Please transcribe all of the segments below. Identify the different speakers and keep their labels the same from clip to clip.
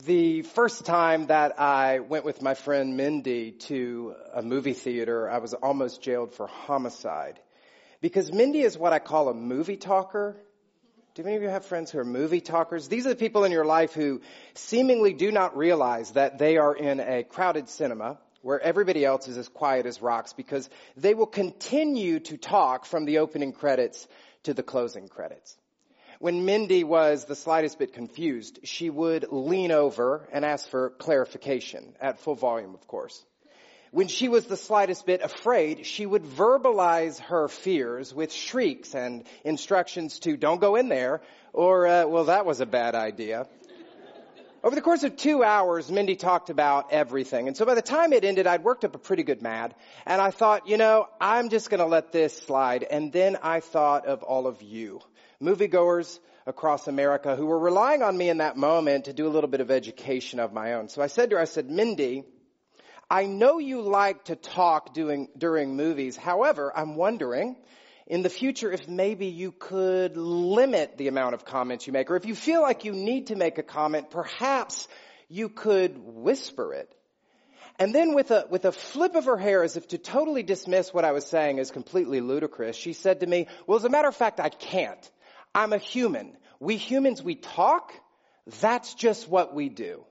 Speaker 1: The first time that I went with my friend Mindy to a movie theater, I was almost jailed for homicide. Because Mindy is what I call a movie talker. Do any of you have friends who are movie talkers? These are the people in your life who seemingly do not realize that they are in a crowded cinema where everybody else is as quiet as rocks, because they will continue to talk from the opening credits to the closing credits. When Mindy was the slightest bit confused, she would lean over and ask for clarification, at full volume, of course. When she was the slightest bit afraid, she would verbalize her fears with shrieks and instructions to don't go in there, or, well, that was a bad idea. Over the course of 2 hours, Mindy talked about everything. And so by the time it ended, I'd worked up a pretty good mad. And I thought, I'm just going to let this slide. And then I thought of all of you, moviegoers across America, who were relying on me in that moment to do a little bit of education of my own. So I said to her, Mindy, I know you like to talk during movies. However, I'm wondering in the future if maybe you could limit the amount of comments you make. Or if you feel like you need to make a comment, perhaps you could whisper it. And then with a flip of her hair, as if to totally dismiss what I was saying as completely ludicrous, she said to me, well, as a matter of fact, I can't. I'm a human. We humans, we talk. That's just what we do.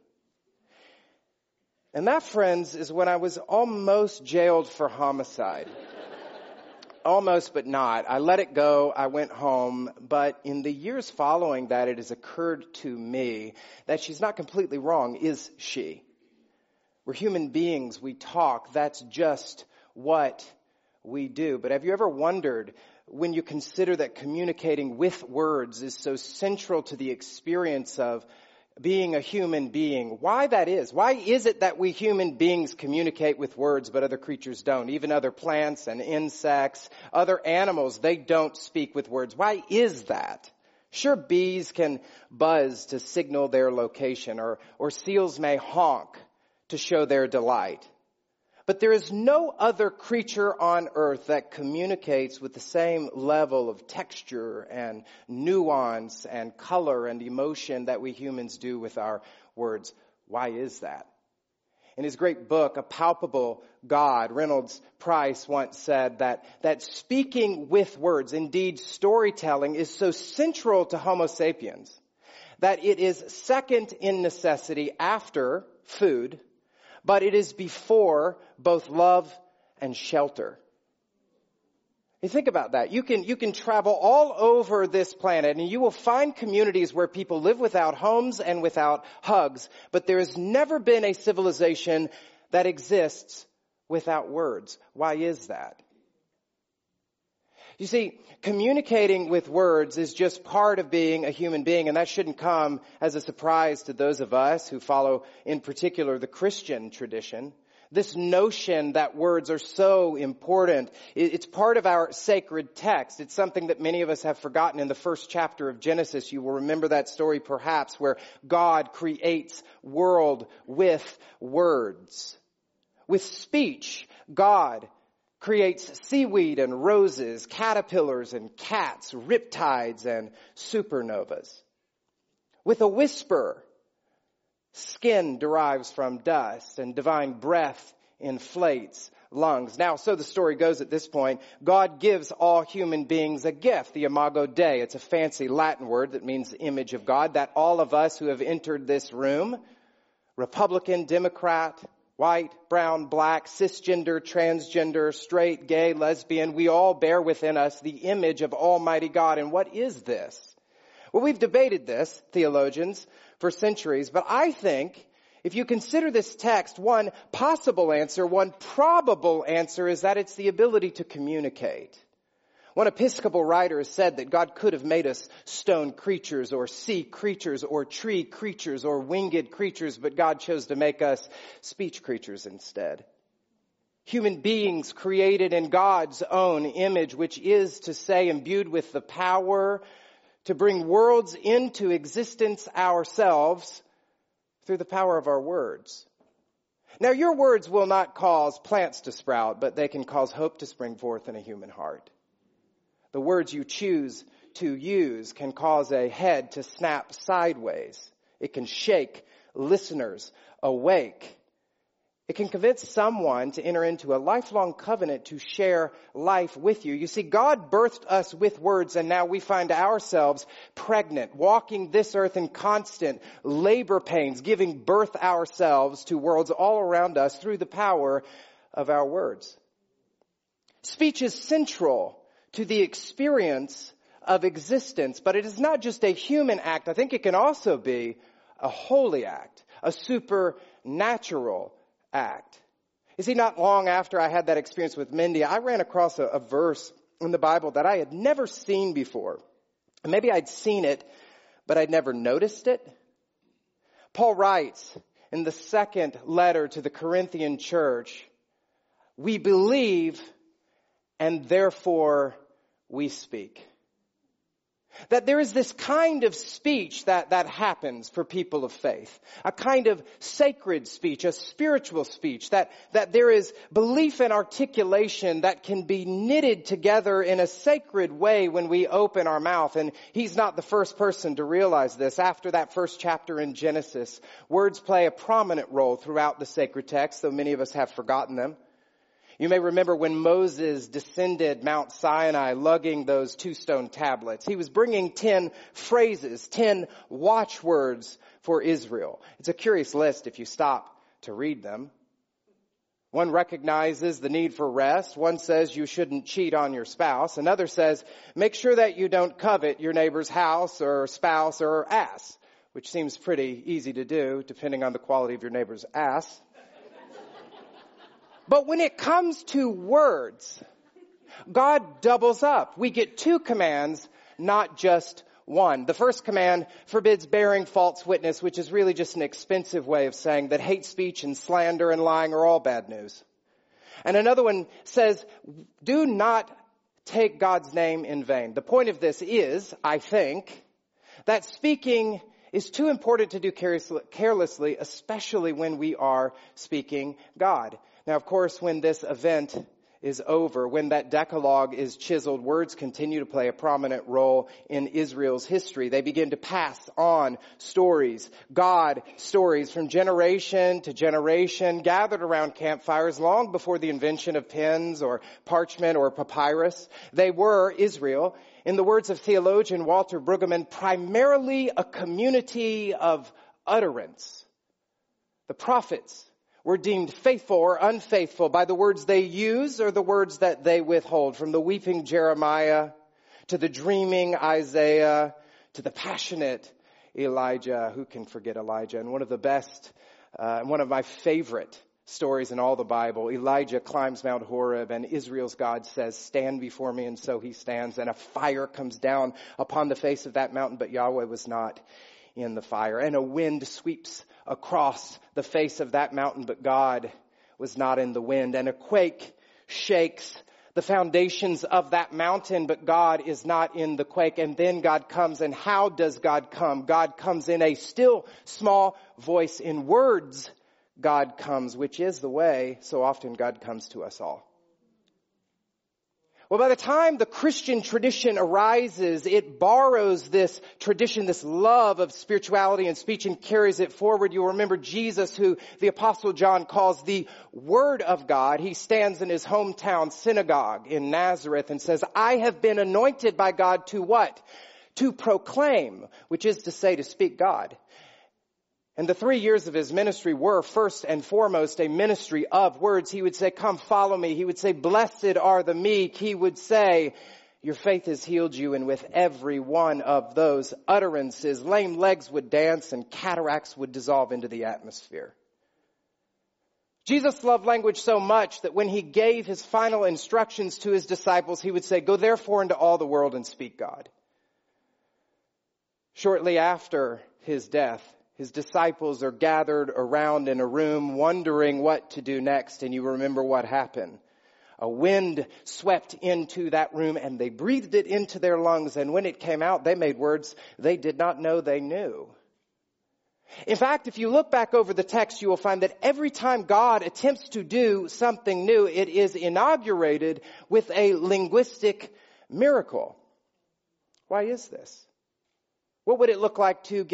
Speaker 1: And that, friends, is when I was almost jailed for homicide. Almost, but not. I let it go. I went home. But in the years following that, it has occurred to me that she's not completely wrong, is she? We're human beings. We talk. That's just what we do. But have you ever wondered, when you consider that communicating with words is so central to the experience of being a human being, why that is? Why is it that we human beings communicate with words but other creatures don't? Even other plants and insects, other animals, they don't speak with words. Why is that? Sure, bees can buzz to signal their location, or seals may honk to show their delight. But there is no other creature on earth that communicates with the same level of texture and nuance and color and emotion that we humans do with our words. Why is that? In his great book, A Palpable God, Reynolds Price once said that speaking with words, indeed storytelling, is so central to Homo sapiens that it is second in necessity after food, but it is before both love and shelter. You think about that. You can travel all over this planet and you will find communities where people live without homes and without hugs. But there has never been a civilization that exists without words. Why is that? You see, communicating with words is just part of being a human being, and that shouldn't come as a surprise to those of us who follow, in particular, the Christian tradition. This notion that words are so important, it's part of our sacred text. It's something that many of us have forgotten. In the first chapter of Genesis, you will remember that story perhaps, where God creates world with words. With speech, God creates seaweed and roses, caterpillars and cats, riptides and supernovas. With a whisper, skin derives from dust and divine breath inflates lungs. Now, so the story goes at this point, God gives all human beings a gift, the Imago Dei. It's a fancy Latin word that means image of God, that all of us who have entered this room, Republican, Democrat, white, brown, black, cisgender, transgender, straight, gay, lesbian, we all bear within us the image of Almighty God. And what is this? Well, we've debated this, theologians, for centuries, but I think if you consider this text, one possible answer, one probable answer is that it's the ability to communicate. One Episcopal writer has said that God could have made us stone creatures or sea creatures or tree creatures or winged creatures, but God chose to make us speech creatures instead. Human beings created in God's own image, which is to say imbued with the power to bring worlds into existence ourselves through the power of our words. Now, your words will not cause plants to sprout, but they can cause hope to spring forth in a human heart. The words you choose to use can cause a head to snap sideways. It can shake listeners awake. It can convince someone to enter into a lifelong covenant to share life with you. You see, God birthed us with words, and now we find ourselves pregnant, walking this earth in constant labor pains, giving birth ourselves to worlds all around us through the power of our words. Speech is central to the experience of existence, but it is not just a human act. I think it can also be a holy act, a supernatural act. You see, not long after I had that experience with Mindy, I ran across a verse in the Bible that I had never seen before. And maybe I'd seen it, but I'd never noticed it. Paul writes in the second letter to the Corinthian church, "We believe and therefore we speak." That there is this kind of speech that happens for people of faith. A kind of sacred speech, a spiritual speech. That there is belief and articulation that can be knitted together in a sacred way when we open our mouth. And he's not the first person to realize this. After that first chapter in Genesis, words play a prominent role throughout the sacred text, though many of us have forgotten them. You may remember when Moses descended Mount Sinai lugging those 2 stone tablets. He was bringing 10 phrases, 10 watchwords for Israel. It's a curious list if you stop to read them. One recognizes the need for rest. One says you shouldn't cheat on your spouse. Another says make sure that you don't covet your neighbor's house or spouse or ass, which seems pretty easy to do depending on the quality of your neighbor's ass. But when it comes to words, God doubles up. We get 2 commands, not just one. The first command forbids bearing false witness, which is really just an expensive way of saying that hate speech and slander and lying are all bad news. And another one says, do not take God's name in vain. The point of this is, I think, that speaking is too important to do carelessly, especially when we are speaking God. Now, of course, when this event is over, when that Decalogue is chiseled, words continue to play a prominent role in Israel's history. They begin to pass on stories, God stories from generation to generation, gathered around campfires long before the invention of pens or parchment or papyrus. They were, Israel, in the words of theologian Walter Brueggemann, primarily a community of utterance. The prophets were deemed faithful or unfaithful by the words they use or the words that they withhold. From the weeping Jeremiah to the dreaming Isaiah to the passionate Elijah. Who can forget Elijah? And one of the best, one of my favorite stories in all the Bible, Elijah climbs Mount Horeb and Israel's God says, stand before me, and so he stands, and a fire comes down upon the face of that mountain, but Yahweh was not in the fire. And a wind sweeps across the face of that mountain, but God was not in the wind. And a quake shakes the foundations of that mountain, but God is not in the quake. And then God comes. And how does God come? God comes in a still small voice. In words, God comes, which is the way so often God comes to us all. Well, by the time the Christian tradition arises, it borrows this tradition, this love of spirituality and speech, and carries it forward. You'll remember Jesus, who the Apostle John calls the Word of God. He stands in his hometown synagogue in Nazareth and says, I have been anointed by God to what? To proclaim, which is to say, to speak God. And the 3 years of his ministry were first and foremost a ministry of words. He would say, come follow me. He would say, blessed are the meek. He would say, your faith has healed you. And with every one of those utterances, lame legs would dance and cataracts would dissolve into the atmosphere. Jesus loved language so much that when he gave his final instructions to his disciples, he would say, go therefore into all the world and speak God. Shortly after his death, his disciples are gathered around in a room wondering what to do next. And you remember what happened. A wind swept into that room and they breathed it into their lungs. And when it came out, they made words they did not know they knew. In fact, if you look back over the text, you will find that every time God attempts to do something new, it is inaugurated with a linguistic miracle. Why is this? What would it look like to get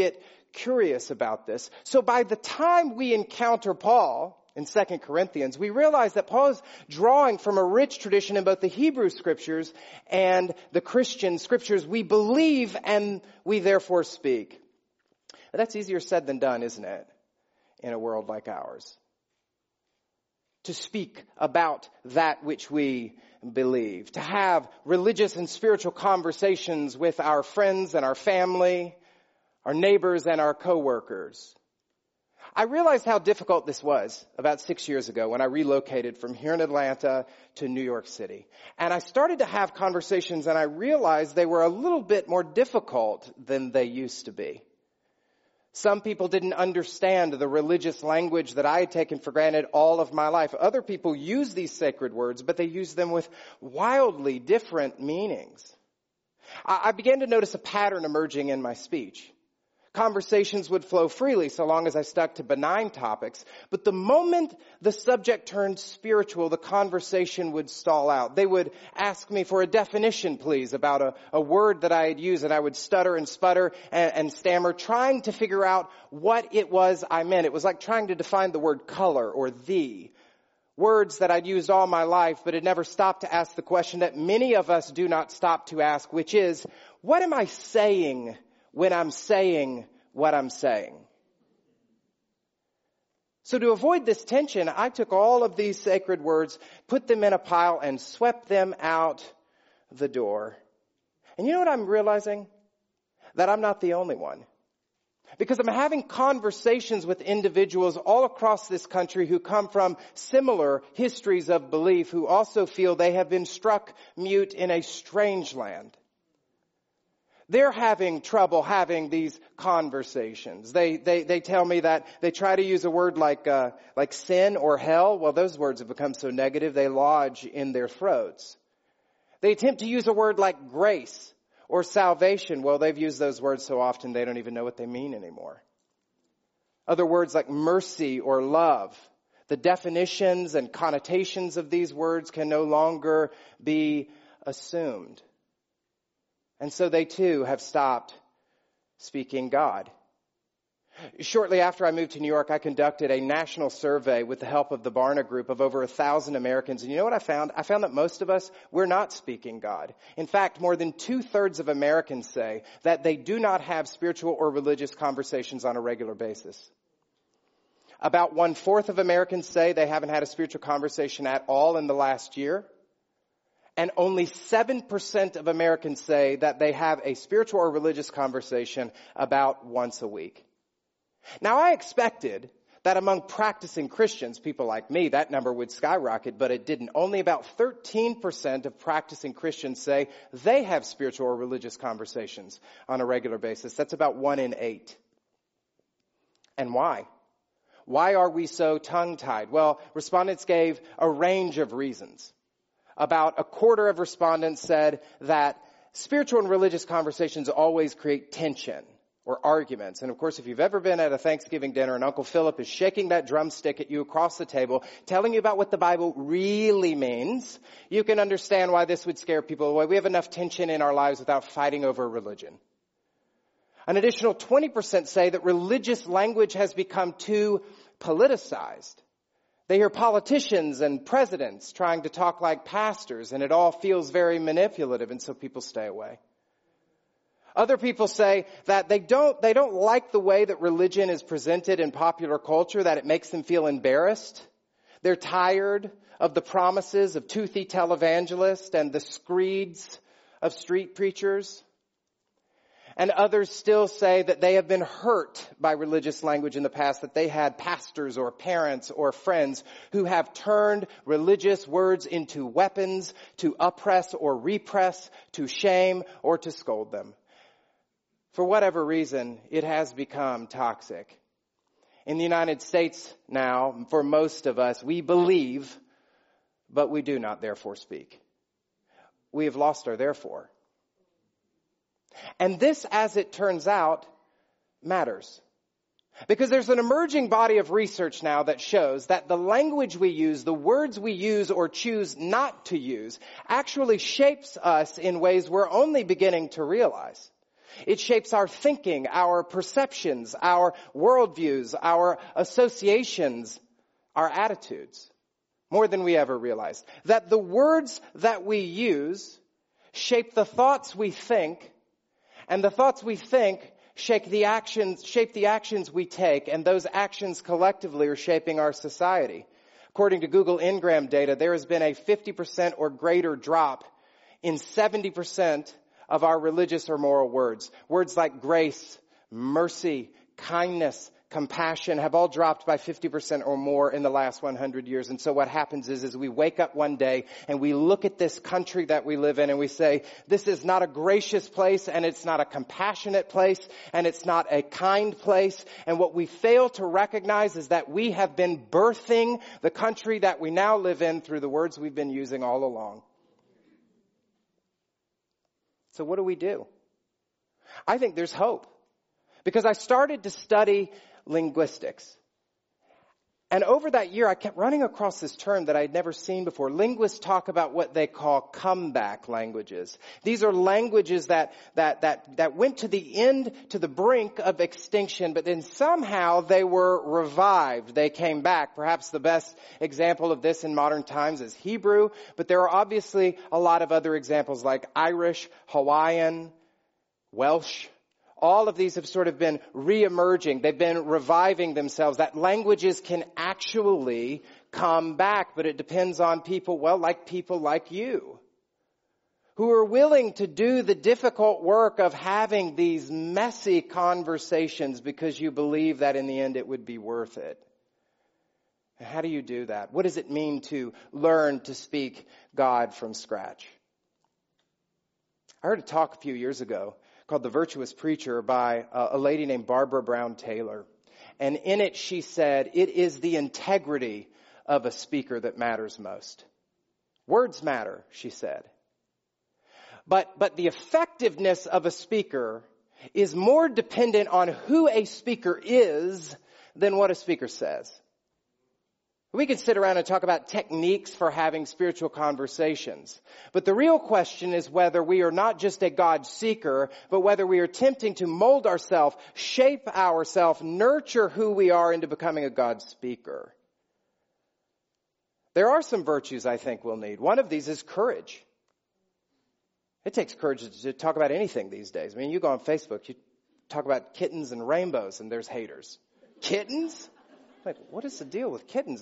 Speaker 1: curious about this. So by the time we encounter Paul in 2 Corinthians, we realize that Paul is drawing from a rich tradition in both the Hebrew scriptures and the Christian scriptures we believe and we therefore speak. But that's easier said than done, isn't it, in a world like ours? To speak about that which we believe, to have religious and spiritual conversations with our friends and our family, our neighbors and our coworkers. I realized how difficult this was about 6 years ago when I relocated from here in Atlanta to New York City. And I started to have conversations and I realized they were a little bit more difficult than they used to be. Some people didn't understand the religious language that I had taken for granted all of my life. Other people use these sacred words, but they use them with wildly different meanings. I began to notice a pattern emerging in my speech. Conversations would flow freely so long as I stuck to benign topics. But the moment the subject turned spiritual, the conversation would stall out. They would ask me for a definition, please, about a word that I had used, and I would stutter and sputter and stammer, trying to figure out what it was I meant. It was like trying to define the word color or thee. Words that I'd used all my life, but had never stopped to ask the question that many of us do not stop to ask, which is, what am I saying when I'm saying what I'm saying? So to avoid this tension, I took all of these sacred words, put them in a pile, and swept them out the door. And you know what I'm realizing? That I'm not the only one. Because I'm having conversations with individuals all across this country who come from similar histories of belief, who also feel they have been struck mute in a strange land. They're having trouble having these conversations. They tell me that they try to use a word like sin or hell. Well, those words have become so negative they lodge in their throats. They attempt to use a word like grace or salvation. Well, they've used those words so often they don't even know what they mean anymore. Other words like mercy or love. The definitions and connotations of these words can no longer be assumed. And so they too have stopped speaking God. Shortly after I moved to New York, I conducted a national survey with the help of the Barna Group of over 1,000 Americans. And you know what I found? I found that most of us, we're not speaking God. In fact, more than 2/3 of Americans say that they do not have spiritual or religious conversations on a regular basis. About 1/4 of Americans say they haven't had a spiritual conversation at all in the last year. And only 7% of Americans say that they have a spiritual or religious conversation about once a week. Now, I expected that among practicing Christians, people like me, that number would skyrocket, but it didn't. Only about 13% of practicing Christians say they have spiritual or religious conversations on a regular basis. That's about 1 in 8. And why? Why are we so tongue-tied? Well, respondents gave a range of reasons. About 1/4 of respondents said that spiritual and religious conversations always create tension or arguments. And of course, if you've ever been at a Thanksgiving dinner and Uncle Philip is shaking that drumstick at you across the table, telling you about what the Bible really means, you can understand why this would scare people away. We have enough tension in our lives without fighting over religion. An additional 20% say that religious language has become too politicized. They hear politicians and presidents trying to talk like pastors, and it all feels very manipulative, and so people stay away. Other people say that they don't like the way that religion is presented in popular culture, that it makes them feel embarrassed. They're tired of the promises of toothy televangelists and the screeds of street preachers. And others still say that they have been hurt by religious language in the past, that they had pastors or parents or friends who have turned religious words into weapons to oppress or repress, to shame or to scold them. For whatever reason, it has become toxic. In the United States now, for most of us, we believe, but we do not therefore speak. We have lost our therefore. And this, as it turns out, matters. Because there's an emerging body of research now that shows that the language we use, the words we use or choose not to use, actually shapes us in ways we're only beginning to realize. It shapes our thinking, our perceptions, our worldviews, our associations, our attitudes, more than we ever realized. That the words that we use shape the thoughts we think, and the thoughts we think shape the actions we take, and those actions collectively are shaping our society. According to Google Ngram data, there has been a 50% or greater drop in 70% of our religious or moral words. Words like grace, mercy, kindness, compassion have all dropped by 50% or more in the last 100 years. And so what happens is we wake up one day and we look at this country that we live in and we say, this is not a gracious place, and it's not a compassionate place, and it's not a kind place. And what we fail to recognize is that we have been birthing the country that we now live in through the words we've been using all along. So what do? I think there's hope. Because I started to study linguistics. And over that year, I kept running across this term that I'd never seen before. Linguists talk about what they call comeback languages. These are languages that went to the end, to the brink of extinction, but then somehow they were revived. They came back. Perhaps the best example of this in modern times is Hebrew, but there are obviously a lot of other examples like Irish, Hawaiian, Welsh. All of these have sort of been re-emerging. They've been reviving themselves. That languages can actually come back, but it depends on people like you, who are willing to do the difficult work of having these messy conversations because you believe that in the end it would be worth it. How do you do that? What does it mean to learn to speak God from scratch? I heard a talk a few years ago called The Virtuous Preacher by a lady named Barbara Brown Taylor. And in it she said, it is the integrity of a speaker that matters most. Words matter, she said. But the effectiveness of a speaker is more dependent on who a speaker is than what a speaker says. We could sit around and talk about techniques for having spiritual conversations. But the real question is whether we are not just a God seeker, but whether we are attempting to mold ourselves, shape ourselves, nurture who we are into becoming a God speaker. There are some virtues I think we'll need. One of these is courage. It takes courage to talk about anything these days. I mean, you go on Facebook, you talk about kittens and rainbows, and there's haters. Kittens? Like, what is the deal with kittens?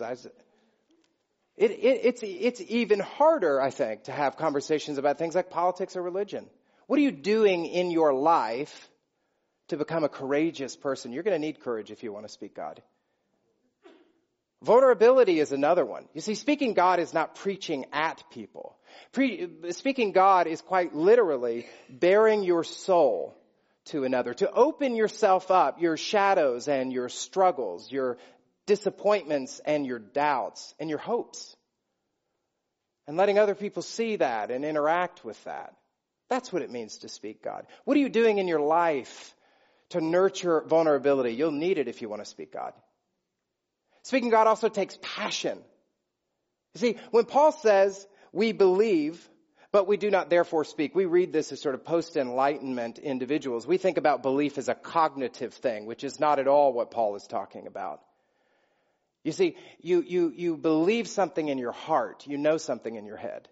Speaker 1: It's even harder, I think, to have conversations about things like politics or religion. What are you doing in your life to become a courageous person? You're going to need courage if you want to speak God. Vulnerability is another one. You see, speaking God is not preaching at people. Speaking God is quite literally bearing your soul to another, to open yourself up, your shadows and your struggles, your disappointments and your doubts and your hopes, and letting other people see that and interact with that. That's what it means to speak God. What are you doing in your life to nurture vulnerability? You'll need it if you want to speak God. Speaking God also takes passion. You see, when Paul says we believe, but we do not therefore speak, we read this as sort of post-enlightenment individuals. We think about belief as a cognitive thing, which is not at all what Paul is talking about. You see, you believe something in your heart. You know something in your head.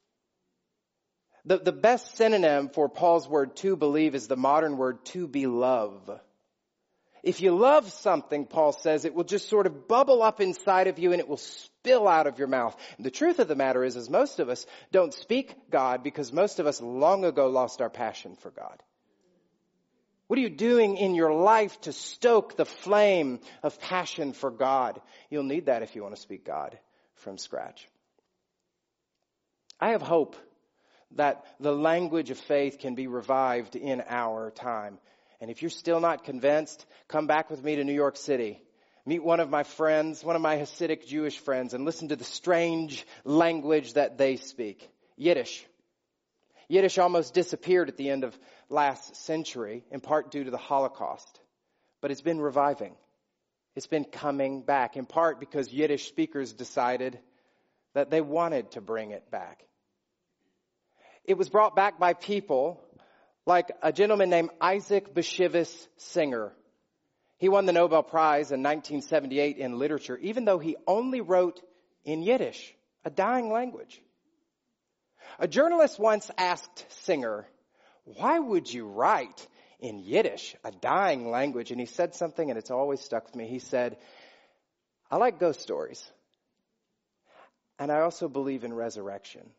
Speaker 1: The best synonym for Paul's word to believe is the modern word to belove. If you love something, Paul says, it will just sort of bubble up inside of you and it will spill out of your mouth. And the truth of the matter is most of us don't speak God because most of us long ago lost our passion for God. What are you doing in your life to stoke the flame of passion for God? You'll need that if you want to speak God from scratch. I have hope that the language of faith can be revived in our time. And if you're still not convinced, come back with me to New York City. Meet one of my friends, one of my Hasidic Jewish friends, and listen to the strange language that they speak. Yiddish. Yiddish almost disappeared at the end of last century, in part due to the Holocaust. But it's been reviving. It's been coming back, in part because Yiddish speakers decided that they wanted to bring it back. It was brought back by people Like a gentleman named Isaac Bashevis Singer. He won the Nobel Prize in 1978 in literature, even though he only wrote in Yiddish, a dying language. A journalist once asked Singer, "Why would you write in Yiddish, a dying language?" And he said something, and it's always stuck with me. He said, "I like ghost stories, and I also believe in resurrection."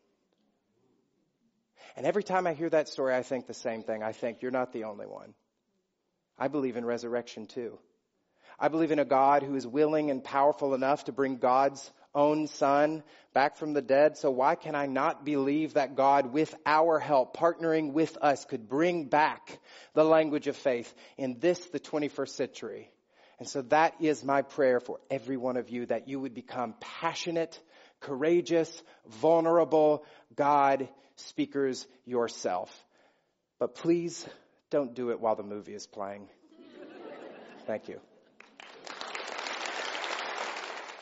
Speaker 1: And every time I hear that story, I think the same thing. I think, you're not the only one. I believe in resurrection too. I believe in a God who is willing and powerful enough to bring God's own Son back from the dead. So why can I not believe that God, with our help, partnering with us, could bring back the language of faith in this, the 21st century? And so that is my prayer for every one of you, that you would become passionate, courageous, vulnerable God speakers yourself. But please don't do it while the movie is playing. Thank you.